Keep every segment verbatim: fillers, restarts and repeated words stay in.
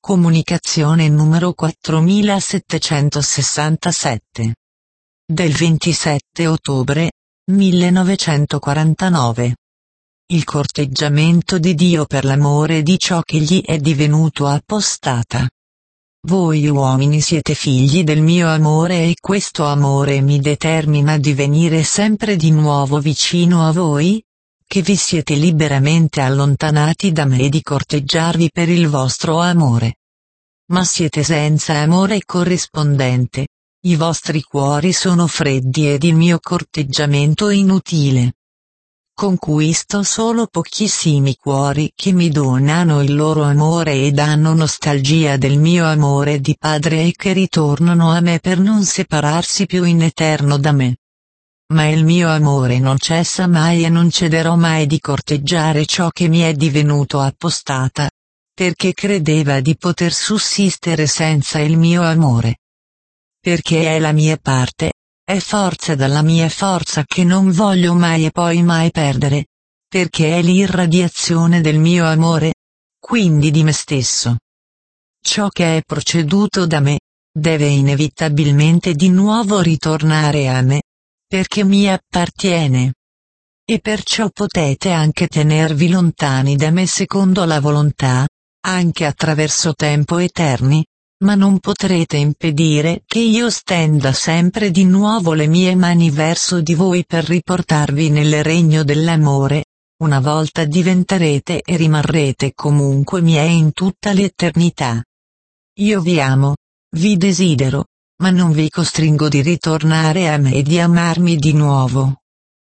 Comunicazione numero quattromilasettecentosessantasette. Del ventisette ottobre millenovecentoquarantanove. Il corteggiamento di Dio per l'amore di ciò che gli è divenuto apostata. Voi uomini siete figli del mio amore e questo amore mi determina di venire sempre di nuovo vicino a voi, che vi siete liberamente allontanati da me e di corteggiarvi per il vostro amore. Ma siete senza amore corrispondente, i vostri cuori sono freddi ed il mio corteggiamento inutile. Conquisto solo pochissimi cuori che mi donano il loro amore ed hanno nostalgia del mio amore di padre e che ritornano a me per non separarsi più in eterno da me. Ma il mio amore non cessa mai e non cederò mai di corteggiare ciò che mi è divenuto appostata, perché credeva di poter sussistere senza il mio amore. Perché è la mia parte, è forza dalla mia forza che non voglio mai e poi mai perdere, perché è l'irradiazione del mio amore, quindi di me stesso. Ciò che è proceduto da me, deve inevitabilmente di nuovo ritornare a me, perché mi appartiene. E perciò potete anche tenervi lontani da me secondo la volontà, anche attraverso tempo eterni, ma non potrete impedire che io stenda sempre di nuovo le mie mani verso di voi per riportarvi nel regno dell'amore. Una volta diventerete e rimarrete comunque miei in tutta l'eternità. Io vi amo, vi desidero, ma non vi costringo di ritornare a me e di amarmi di nuovo.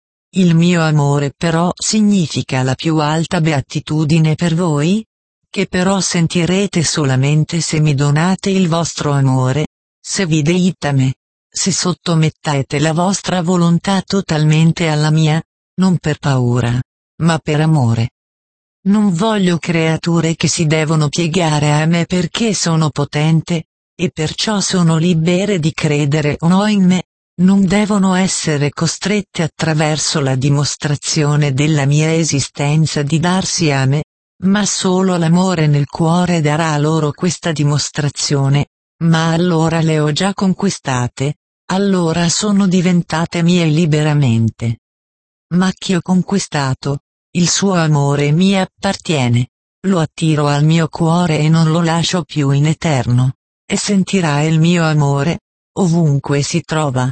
Il mio amore però significa la più alta beatitudine per voi, che però sentirete solamente se mi donate il vostro amore, se vi deite a me, se sottomettete la vostra volontà totalmente alla mia, non per paura, ma per amore. Non voglio creature che si devono piegare a me perché sono potente, e perciò sono libere di credere o no in me, non devono essere costrette attraverso la dimostrazione della mia esistenza di darsi a me, ma solo l'amore nel cuore darà loro questa dimostrazione, ma allora le ho già conquistate, allora sono diventate mie liberamente. Ma chi ho conquistato, il suo amore mi appartiene, lo attiro al mio cuore e non lo lascio più in eterno, e sentirà il mio amore, ovunque si trova.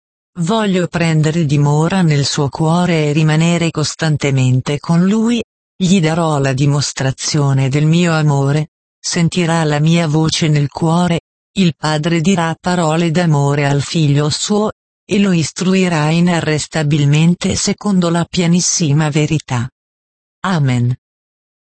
Voglio prendere dimora nel suo cuore e rimanere costantemente con lui, gli darò la dimostrazione del mio amore, sentirà la mia voce nel cuore, il padre dirà parole d'amore al figlio suo, e lo istruirà inarrestabilmente secondo la pienissima verità. Amen.